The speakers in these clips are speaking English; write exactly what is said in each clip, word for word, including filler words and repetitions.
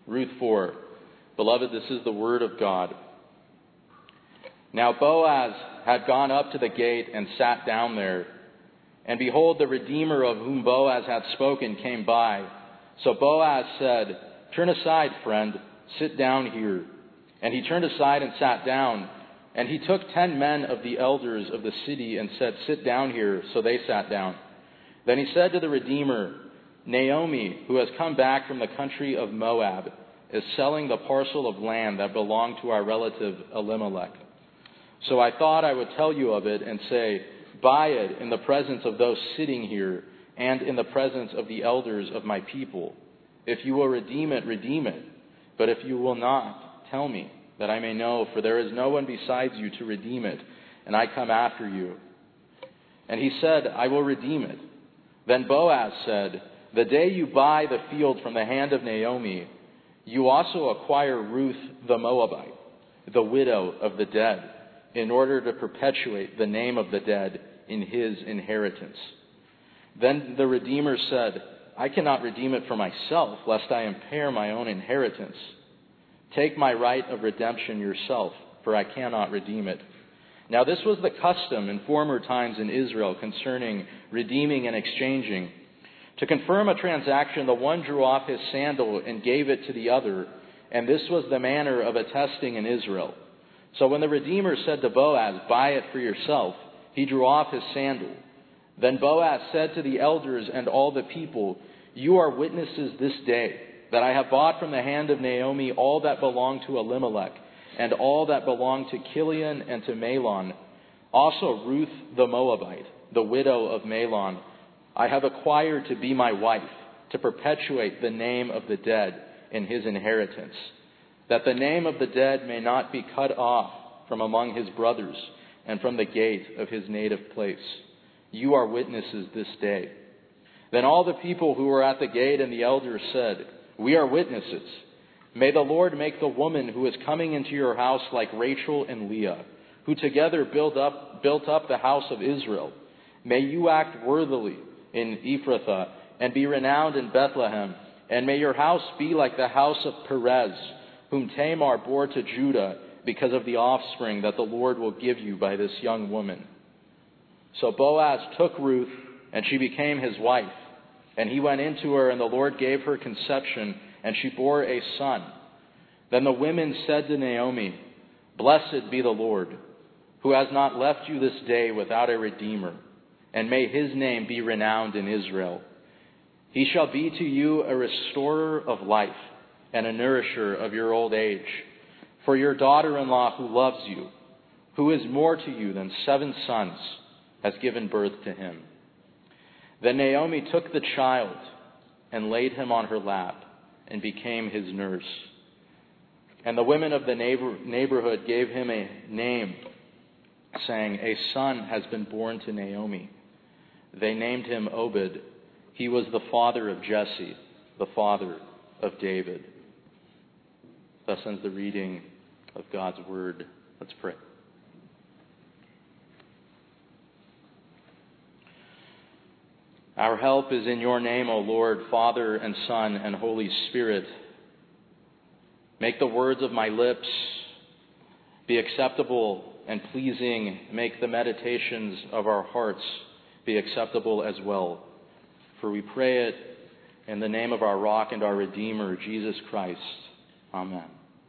Ruth four. Beloved, this is the word of God. Now Boaz had gone up to the gate and sat down there. And behold, the Redeemer of whom Boaz had spoken came by. So Boaz said, "Turn aside, friend, sit down here." And he turned aside and sat down. And he took ten men of the elders of the city and said, "Sit down here." So they sat down. Then he said to the Redeemer, "Naomi, who has come back from the country of Moab, is selling the parcel of land that belonged to our relative Elimelech. So I thought I would tell you of it and say, buy it in the presence of those sitting here and in the presence of the elders of my people. If you will redeem it, redeem it. But if you will not, tell me, that I may know, for there is no one besides you to redeem it, and I come after you." And he said, "I will redeem it." Then Boaz said, "The day you buy the field from the hand of Naomi, you also acquire Ruth the Moabite, the widow of the dead, in order to perpetuate the name of the dead in his inheritance." Then the Redeemer said, "I cannot redeem it for myself, lest I impair my own inheritance. Take my right of redemption yourself, for I cannot redeem it." Now this was the custom in former times in Israel concerning redeeming and exchanging. To confirm a transaction, the one drew off his sandal and gave it to the other, and this was the manner of attesting in Israel. So when the Redeemer said to Boaz, "Buy it for yourself," he drew off his sandal. Then Boaz said to the elders and all the people, "You are witnesses this day that I have bought from the hand of Naomi all that belonged to Elimelech, and all that belonged to Chilion and to Mahlon, also Ruth the Moabite, the widow of Mahlon, I have acquired to be my wife, to perpetuate the name of the dead in his inheritance, that the name of the dead may not be cut off from among his brothers and from the gate of his native place. You are witnesses this day." Then all the people who were at the gate and the elders said, "We are witnesses. May the Lord make the woman who is coming into your house like Rachel and Leah, who together build up, built up the house of Israel. May you act worthily in Ephrathah and be renowned in Bethlehem. And may your house be like the house of Perez, whom Tamar bore to Judah, because of the offspring that the Lord will give you by this young woman." So Boaz took Ruth, and she became his wife. And he went into her, and the Lord gave her conception, and she bore a son. Then the women said to Naomi, "Blessed be the Lord, who has not left you this day without a redeemer, and may his name be renowned in Israel. He shall be to you a restorer of life and a nourisher of your old age. For your daughter-in-law who loves you, who is more to you than seven sons, has given birth to him." Then Naomi took the child and laid him on her lap and became his nurse. And the women of the neighbor, neighborhood gave him a name, saying, "A son has been born to Naomi." They named him Obed. He was the father of Jesse, the father of David. Thus ends the reading of God's word. Let's pray. Our help is in your name, O Lord, Father and Son and Holy Spirit. Make the words of my lips be acceptable and pleasing. Make the meditations of our hearts be acceptable as well. For we pray it in the name of our rock and our Redeemer, Jesus Christ. Amen.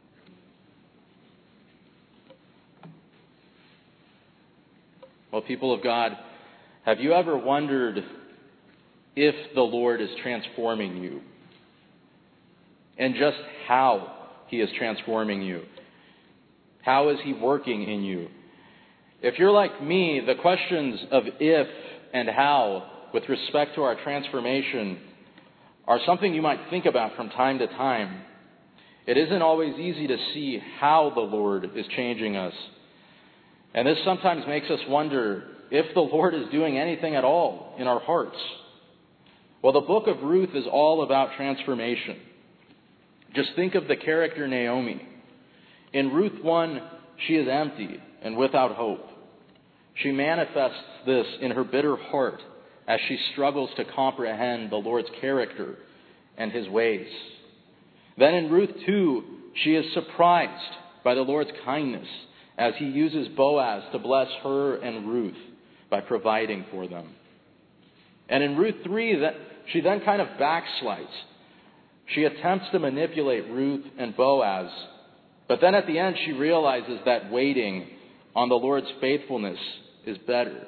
Well, people of God, have you ever wondered if the Lord is transforming you, and just how he is transforming you? How is he working in you? If you're like me, the questions of if and how with respect to our transformation are something you might think about from time to time. It isn't always easy to see how the Lord is changing us. And this sometimes makes us wonder if the Lord is doing anything at all in our hearts. Well, the book of Ruth is all about transformation. Just think of the character Naomi. In Ruth one, she is empty and without hope. She manifests this in her bitter heart as she struggles to comprehend the Lord's character and his ways. Then in Ruth two, she is surprised by the Lord's kindness as he uses Boaz to bless her and Ruth by providing for them. And in Ruth three, that she then kind of backslides. She attempts to manipulate Ruth and Boaz, but then at the end she realizes that waiting on the Lord's faithfulness is better.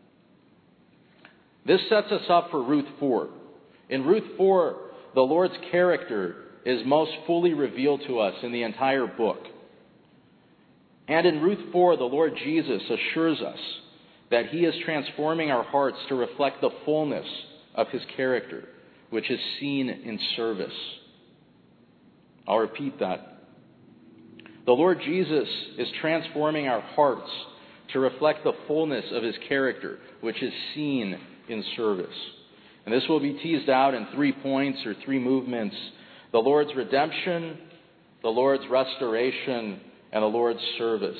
This sets us up for Ruth four. In Ruth four, the Lord's character is most fully revealed to us in the entire book. And in Ruth four, the Lord Jesus assures us that he is transforming our hearts to reflect the fullness of his character, which is seen in service. I'll repeat that. The Lord Jesus is transforming our hearts to reflect the fullness of his character, which is seen in service. And this will be teased out in three points or three movements: the Lord's redemption, the Lord's restoration, and the Lord's service.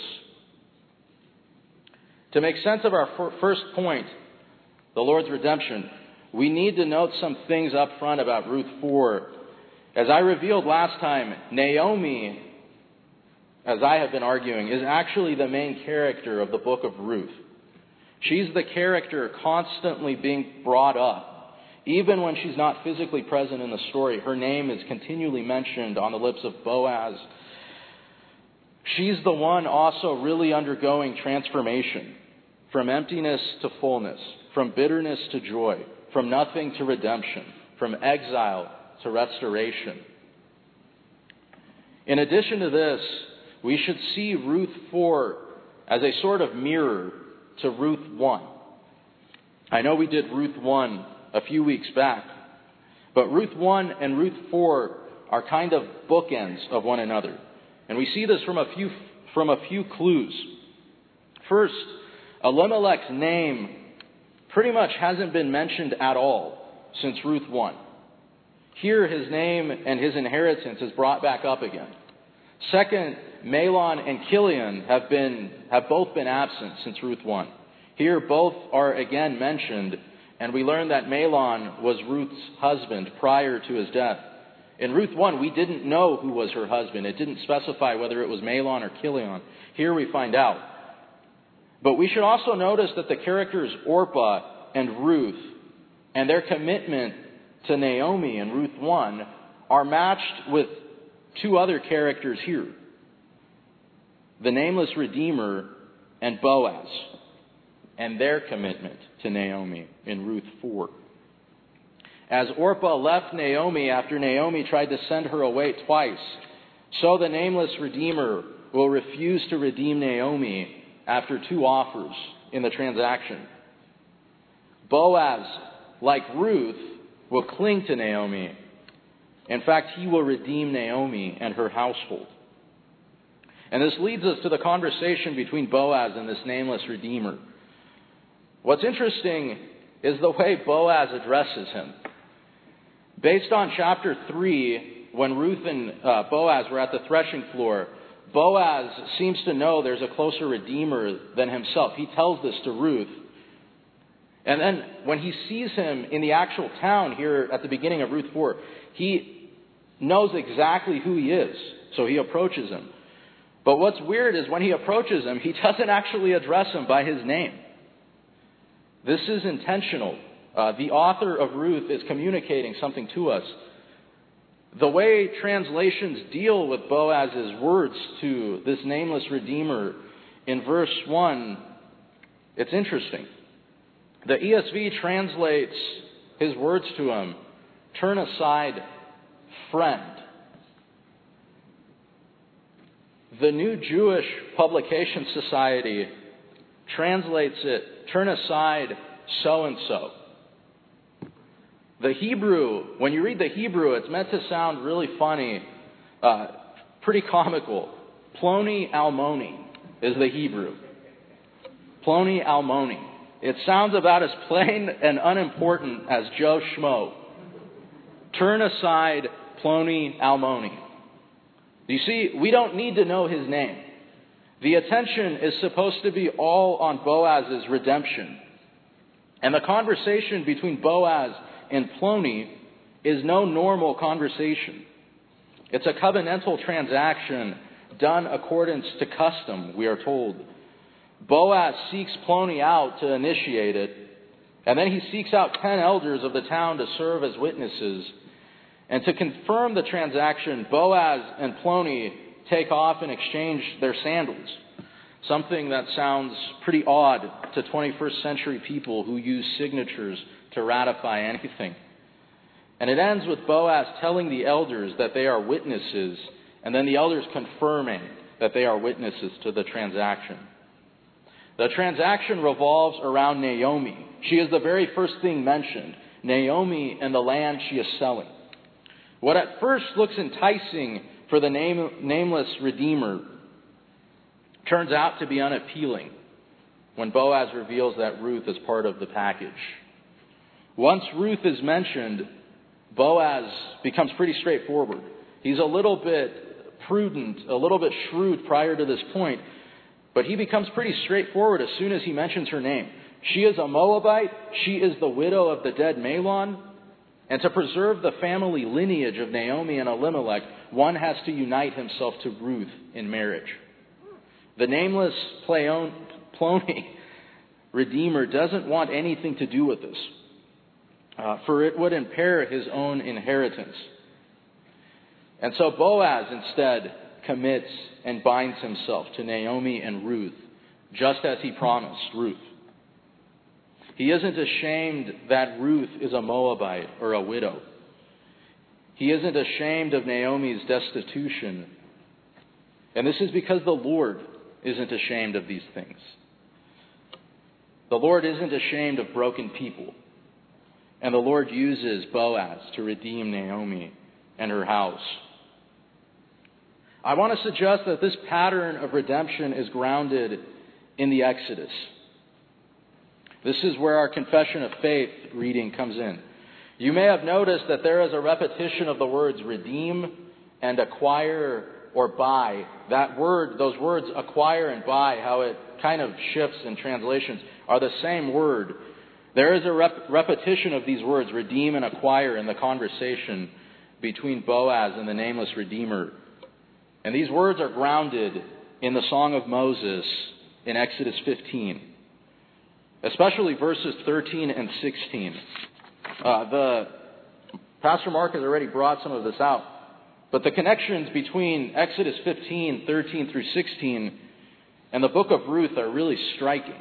To make sense of our first point, the Lord's redemption, we need to note some things up front about Ruth four. As I revealed last time, Naomi, as I have been arguing, is actually the main character of the book of Ruth. She's the character constantly being brought up. Even when she's not physically present in the story, her name is continually mentioned on the lips of Boaz. She's the one also really undergoing transformation, from emptiness to fullness, from bitterness to joy, from nothing to redemption, from exile to restoration. In addition to this, we should see Ruth four as a sort of mirror to Ruth one. I know we did Ruth one a few weeks back, but Ruth one and Ruth four are kind of bookends of one another. And we see this from a few from a few clues. First, Elimelech's name pretty much hasn't been mentioned at all since Ruth one. Here, his name and his inheritance is brought back up again. Second, Mahlon and Chilion have been have both been absent since Ruth one. Here, both are again mentioned, and we learn that Mahlon was Ruth's husband prior to his death. In Ruth one, we didn't know who was her husband. It didn't specify whether it was Mahlon or Chilion. Here we find out. But we should also notice that the characters Orpah and Ruth and their commitment to Naomi in Ruth one are matched with two other characters here: the nameless Redeemer and Boaz, and their commitment to Naomi in Ruth four. As Orpah left Naomi after Naomi tried to send her away twice, so the nameless Redeemer will refuse to redeem Naomi after two offers in the transaction. Boaz, like Ruth, will cling to Naomi. In fact, he will redeem Naomi and her household. And this leads us to the conversation between Boaz and this nameless Redeemer. What's interesting is the way Boaz addresses him. Based on chapter three, when Ruth and uh, Boaz were at the threshing floor, Boaz seems to know there's a closer Redeemer than himself. He tells this to Ruth. And then when he sees him in the actual town here at the beginning of Ruth four, he knows exactly who he is. So he approaches him. But what's weird is when he approaches him, he doesn't actually address him by his name. This is intentional. Uh, the author of Ruth is communicating something to us. The way translations deal with Boaz's words to this nameless Redeemer in verse one, it's interesting. The E S V translates his words to him, "Turn aside, friend." The New Jewish Publication Society translates it, "Turn aside, so-and-so." The Hebrew, when you read the Hebrew, it's meant to sound really funny, uh, pretty comical. Ploni Almoni is the Hebrew. Ploni Almoni. It sounds about as plain and unimportant as Joe Schmo. Turn aside, Ploni Almoni. You see, we don't need to know his name. The attention is supposed to be all on Boaz's redemption. And the conversation between Boaz and Ploni is no normal conversation. It's a covenantal transaction done according to custom, we are told. Boaz seeks Ploni out to initiate it, and then he seeks out ten elders of the town to serve as witnesses. And to confirm the transaction, Boaz and Ploni take off and exchange their sandals, something that sounds pretty odd to twenty-first century people who use signatures to ratify anything. And it ends with Boaz telling the elders that they are witnesses, and then the elders confirming that they are witnesses to the transaction. The transaction revolves around Naomi. She is the very first thing mentioned, Naomi and the land she is selling. What at first looks enticing for the name, nameless Redeemer turns out to be unappealing when Boaz reveals that Ruth is part of the package. Once Ruth is mentioned, Boaz becomes pretty straightforward. He's a little bit prudent, a little bit shrewd prior to this point, but he becomes pretty straightforward as soon as he mentions her name. She is a Moabite. She is the widow of the dead Mahlon. And to preserve the family lineage of Naomi and Elimelech, one has to unite himself to Ruth in marriage. The nameless Ploni Redeemer doesn't want anything to do with this, uh, for it would impair his own inheritance. And so Boaz instead commits and binds himself to Naomi and Ruth, just as he promised Ruth. He isn't ashamed that Ruth is a Moabite or a widow. He isn't ashamed of Naomi's destitution. And this is because the Lord isn't ashamed of these things. The Lord isn't ashamed of broken people. And the Lord uses Boaz to redeem Naomi and her house. I want to suggest that this pattern of redemption is grounded in the Exodus. This is where our confession of faith reading comes in. You may have noticed that there is a repetition of the words redeem and acquire or buy. That word, those words acquire and buy, how it kind of shifts in translations, are the same word. There is a rep- repetition of these words, redeem and acquire, in the conversation between Boaz and the nameless Redeemer. And these words are grounded in the Song of Moses in Exodus fifteen. Especially verses thirteen and sixteen. Uh, the Pastor Mark has already brought some of this out. But the connections between Exodus fifteen, thirteen through sixteen and the book of Ruth are really striking.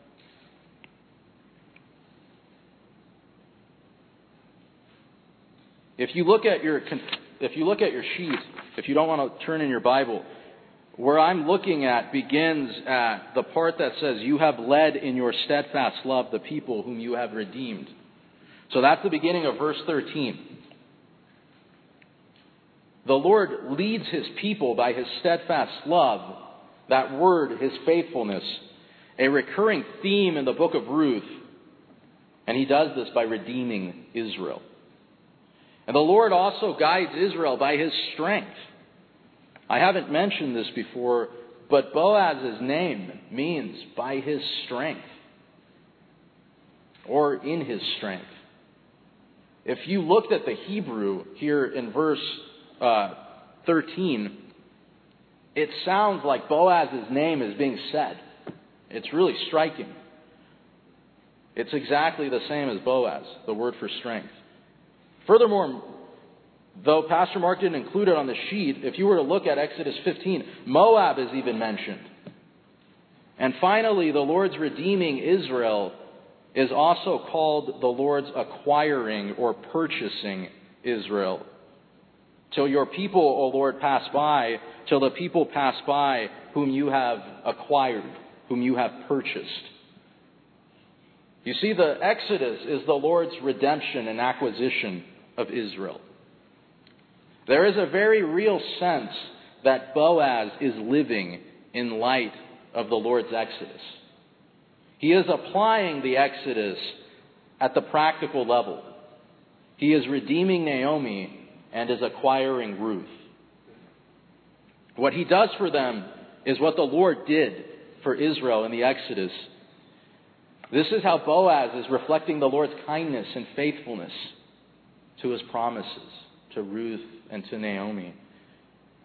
If you look at your if you look at your sheet, if you don't want to turn in your Bible, where I'm looking at begins at the part that says, you have led in your steadfast love the people whom you have redeemed. So that's the beginning of verse thirteen. The Lord leads his people by his steadfast love. That word, his faithfulness, a recurring theme in the book of Ruth. And he does this by redeeming Israel. And the Lord also guides Israel by his strength. I haven't mentioned this before, but Boaz's name means by his strength, or in his strength. If you looked at the Hebrew here in verse uh, thirteen, it sounds like Boaz's name is being said. It's really striking. It's exactly the same as Boaz, the word for strength. Furthermore, though Pastor Mark didn't include it on the sheet, if you were to look at Exodus fifteen, Moab is even mentioned. And finally, the Lord's redeeming Israel is also called the Lord's acquiring or purchasing Israel. Till your people, O Lord, pass by, till the people pass by whom you have acquired, whom you have purchased. You see, the Exodus is the Lord's redemption and acquisition of Israel. There is a very real sense that Boaz is living in light of the Lord's Exodus. He is applying the Exodus at the practical level. He is redeeming Naomi and is acquiring Ruth. What he does for them is what the Lord did for Israel in the Exodus. This is how Boaz is reflecting the Lord's kindness and faithfulness to his promises to Ruth and to Naomi.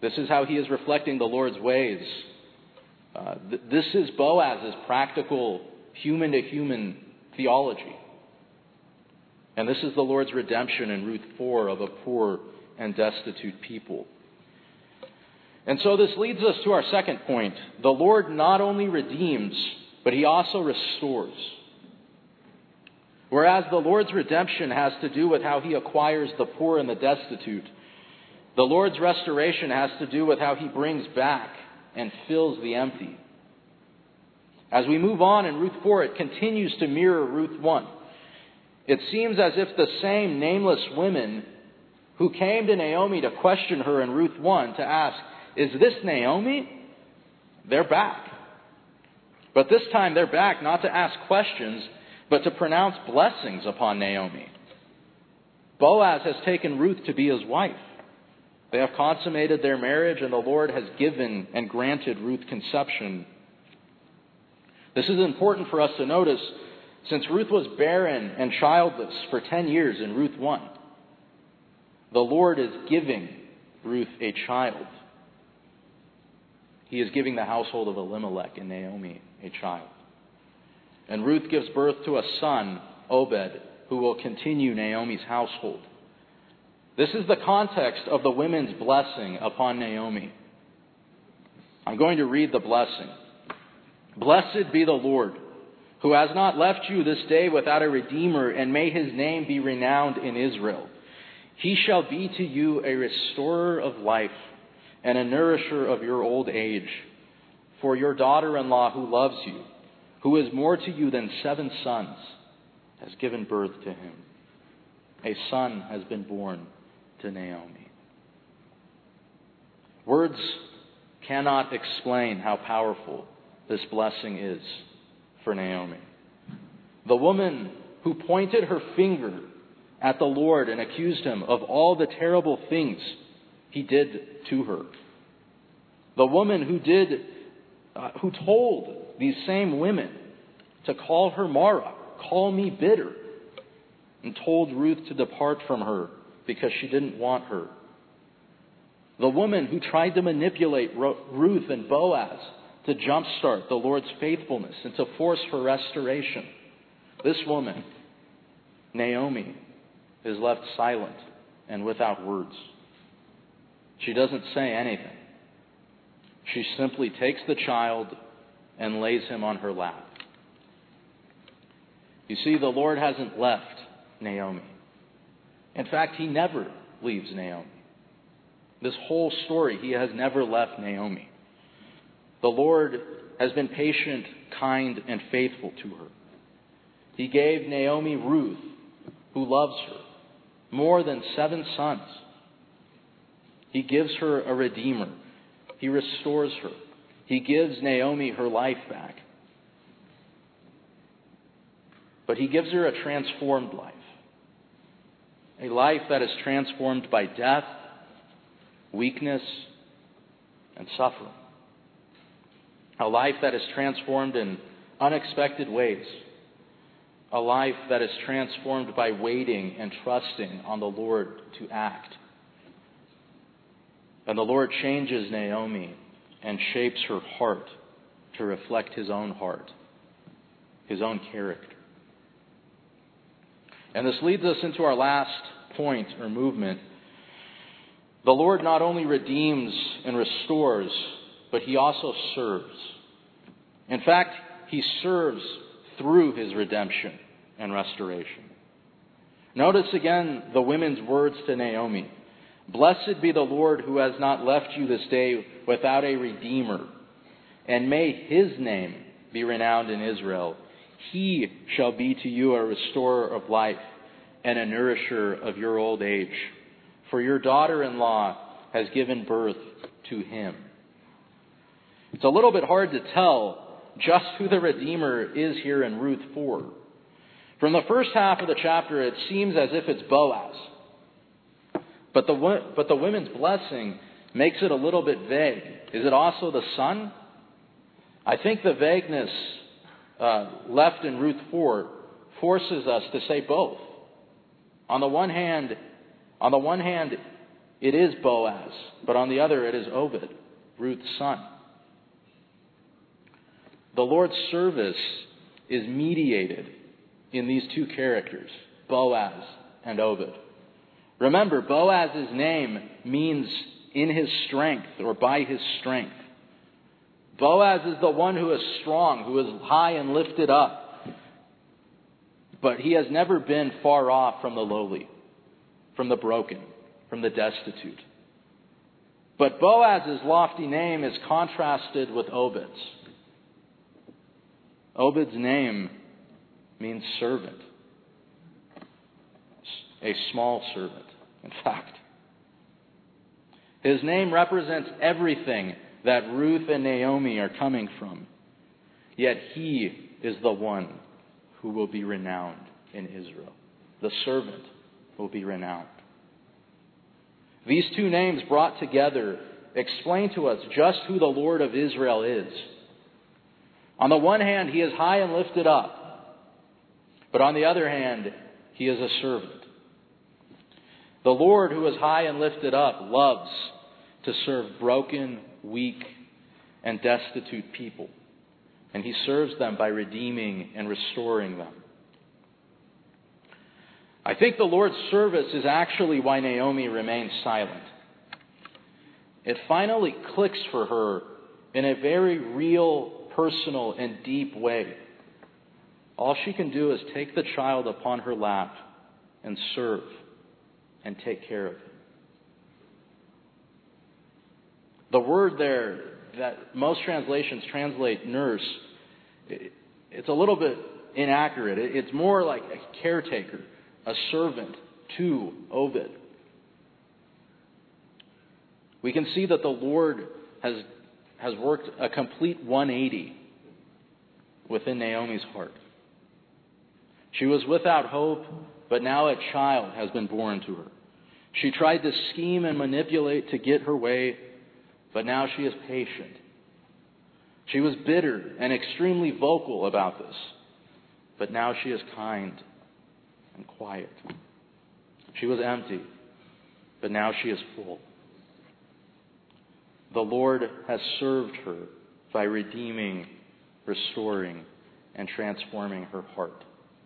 This is how he is reflecting the Lord's ways. Uh, th- this is Boaz's practical human-to-human theology. And this is the Lord's redemption in Ruth four of a poor and destitute people. And so this leads us to our second point. The Lord not only redeems, but he also restores. Whereas the Lord's redemption has to do with how he acquires the poor and the destitute, the Lord's restoration has to do with how he brings back and fills the empty. As we move on in Ruth four, it continues to mirror Ruth one. It seems as if the same nameless women who came to Naomi to question her in Ruth one to ask, "Is this Naomi?" They're back. But this time they're back not to ask questions, but to pronounce blessings upon Naomi. Boaz has taken Ruth to be his wife. They have consummated their marriage, and the Lord has given and granted Ruth conception. This is important for us to notice, since Ruth was barren and childless for ten years in Ruth one. The Lord is giving Ruth a child. He is giving the household of Elimelech and Naomi a child. And Ruth gives birth to a son, Obed, who will continue Naomi's household. This is the context of the women's blessing upon Naomi. I'm going to read the blessing. "Blessed be the Lord, who has not left you this day without a redeemer, and may his name be renowned in Israel. He shall be to you a restorer of life and a nourisher of your old age. For your daughter-in-law who loves you, who is more to you than seven sons, has given birth to him. A son has been born to Naomi." Words cannot explain how powerful this blessing is for Naomi. The woman who pointed her finger at the Lord and accused him of all the terrible things he did to her. The woman who did, uh, who told these same women to call her Mara, "Call me bitter," and told Ruth to depart from her because she didn't want her. The woman who tried to manipulate Ruth and Boaz to jumpstart the Lord's faithfulness and to force for restoration. This woman, Naomi, is left silent and without words. She doesn't say anything. She simply takes the child and lays him on her lap. You see, the Lord hasn't left Naomi. In fact, he never leaves Naomi. This whole story, he has never left Naomi. The Lord has been patient, kind, and faithful to her. He gave Naomi Ruth, who loves her, more than seven sons. He gives her a redeemer. He restores her. He gives Naomi her life back. But he gives her a transformed life. A life that is transformed by death, weakness, and suffering. A life that is transformed in unexpected ways. A life that is transformed by waiting and trusting on the Lord to act. And the Lord changes Naomi and shapes her heart to reflect his own heart, his own character. And this leads us into our last point or movement. The Lord not only redeems and restores, but he also serves. In fact, he serves through his redemption and restoration. Notice again the women's words to Naomi. "Blessed be the Lord who has not left you this day without a redeemer, and may his name be renowned in Israel. He shall be to you a restorer of life and a nourisher of your old age. For your daughter-in-law has given birth to him." It's a little bit hard to tell just who the Redeemer is here in Ruth four. From the first half of the chapter, it seems as if it's Boaz. But the, but the women's blessing makes it a little bit vague. Is it also the son? I think the vagueness uh, left in Ruth four forces us to say both. On the one hand, on the one hand, it is Boaz, but on the other it is Obed, Ruth's son. The Lord's service is mediated in these two characters, Boaz and Obed. Remember, Boaz's name means in his strength or by his strength. Boaz is the one who is strong, who is high and lifted up. But he has never been far off from the lowly, from the broken, from the destitute. But Boaz's lofty name is contrasted with Obed's. Obed's name means servant. A small servant, in fact. His name represents everything that Ruth and Naomi are coming from. Yet he is the one who will be renowned in Israel. The servant will be renowned. These two names brought together explain to us just who the Lord of Israel is. On the one hand, he is high and lifted up. But on the other hand, he is a servant. The Lord who is high and lifted up loves to serve broken, weak, and destitute people. And he serves them by redeeming and restoring them. I think the Lord's service is actually why Naomi remains silent. It finally clicks for her in a very real, personal, and deep way. All she can do is take the child upon her lap and serve and take care of him. The word there that most translations translate nurse, it's a little bit inaccurate. It's more like a caretaker, a servant to Obed. We can see that the Lord has, has worked a complete one eighty within Naomi's heart. She was without hope, but now a child has been born to her. She tried to scheme and manipulate to get her way, but now she is patient. She was bitter and extremely vocal about this, but now she is kind and quiet. She was empty, but now she is full. The Lord has served her by redeeming, restoring, and transforming her heart.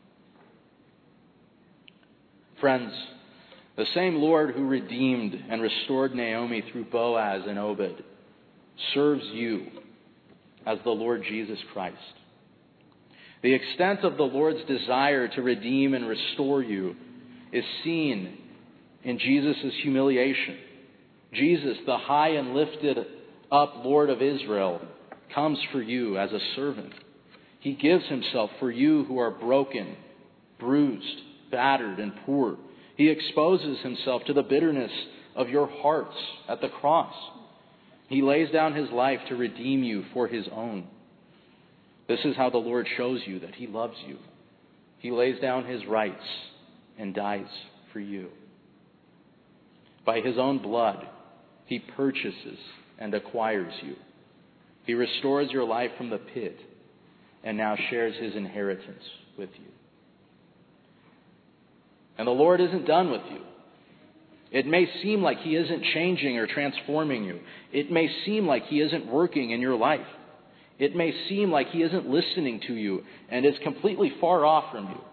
Friends, the same Lord who redeemed and restored Naomi through Boaz and Obed serves you as the Lord Jesus Christ. The extent of the Lord's desire to redeem and restore you is seen in Jesus' humiliation. Jesus, the high and lifted up Lord of Israel, comes for you as a servant. He gives himself for you who are broken, bruised, battered, and poor. He exposes himself to the bitterness of your hearts at the cross. He lays down his life to redeem you for his own. This is how the Lord shows you that he loves you. He lays down his rights and dies for you. By his own blood, he purchases and acquires you. He restores your life from the pit and now shares his inheritance with you. And the Lord isn't done with you. It may seem like he isn't changing or transforming you. It may seem like he isn't working in your life. It may seem like he isn't listening to you and is completely far off from you.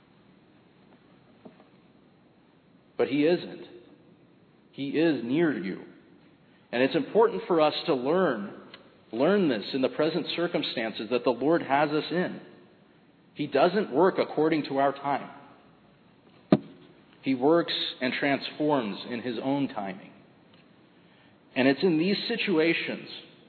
But he isn't. He is near you. And it's important for us to learn, learn this in the present circumstances that the Lord has us in. He doesn't work according to our time. He works and transforms in his own timing. And it's in these situations,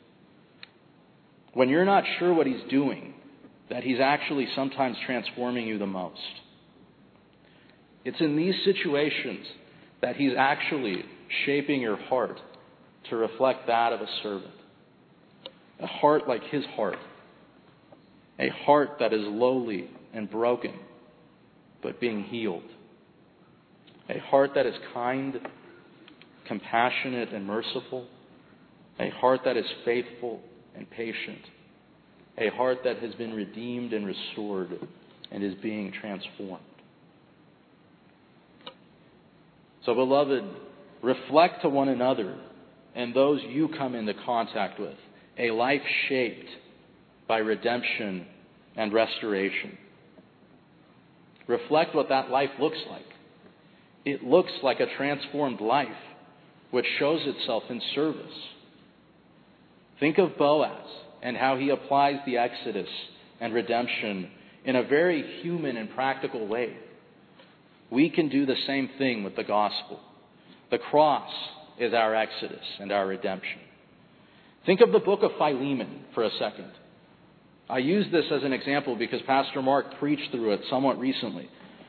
when you're not sure what he's doing, that he's actually sometimes transforming you the most. It's in these situations that he's actually shaping your heart to reflect that of a servant. A heart like his heart. A heart that is lowly and broken, but being healed. A heart that is kind, compassionate, and merciful. A heart that is faithful and patient. A heart that has been redeemed and restored and is being transformed. So, beloved, reflect to one another and those you come into contact with a life shaped by redemption and restoration. Reflect what that life looks like. It looks like a transformed life which shows itself in service. Think of Boaz and how he applies the Exodus and redemption in a very human and practical way. We can do the same thing with the gospel. The cross is our Exodus and our redemption. Think of the book of Philemon for a second. I use this as an example because Pastor Mark preached through it somewhat recently.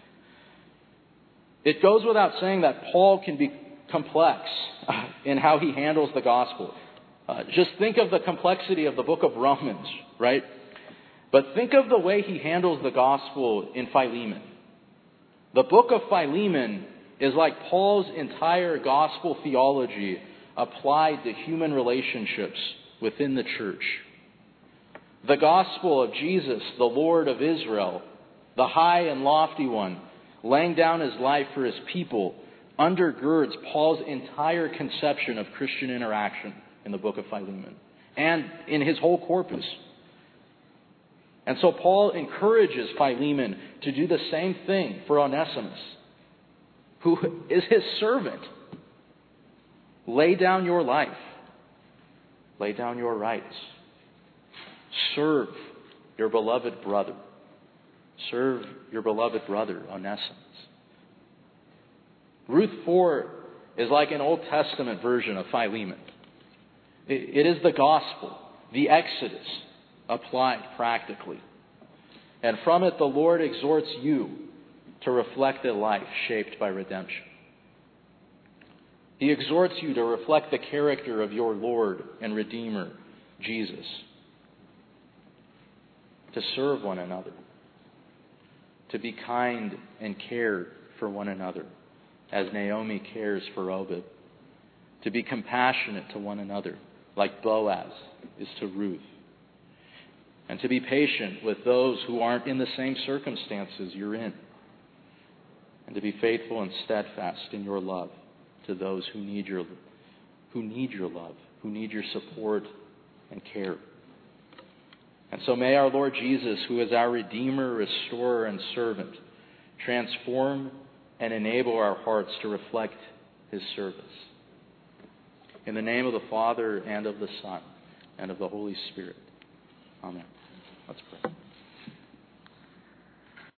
It goes without saying that Paul can be complex in how he handles the gospel. Uh, just think of the complexity of the book of Romans, right? But think of the way he handles the gospel in Philemon. The book of Philemon is like Paul's entire gospel theology applied to human relationships within the church. The gospel of Jesus, the Lord of Israel, the high and lofty one, laying down his life for his people, undergirds Paul's entire conception of Christian interaction in the book of Philemon and in his whole corpus. And so Paul encourages Philemon to do the same thing for Onesimus, who is his servant. Lay down your life. Lay down your rights. Serve your beloved brother. Serve your beloved brother, Onesimus. Ruth four is like an Old Testament version of Philemon. It is the gospel, the Exodus, applied practically. And from it, the Lord exhorts you to reflect a life shaped by redemption. He exhorts you to reflect the character of your Lord and Redeemer, Jesus. To serve one another. To be kind and care for one another, as Naomi cares for Obed. To be compassionate to one another, like Boaz is to Ruth. And to be patient with those who aren't in the same circumstances you're in. And to be faithful and steadfast in your love to those who need your, who need your love, who need your support and care. And so may our Lord Jesus, who is our Redeemer, Restorer, and Servant, transform and enable our hearts to reflect his service. In the name of the Father, and of the Son, and of the Holy Spirit. Amen. Let's pray.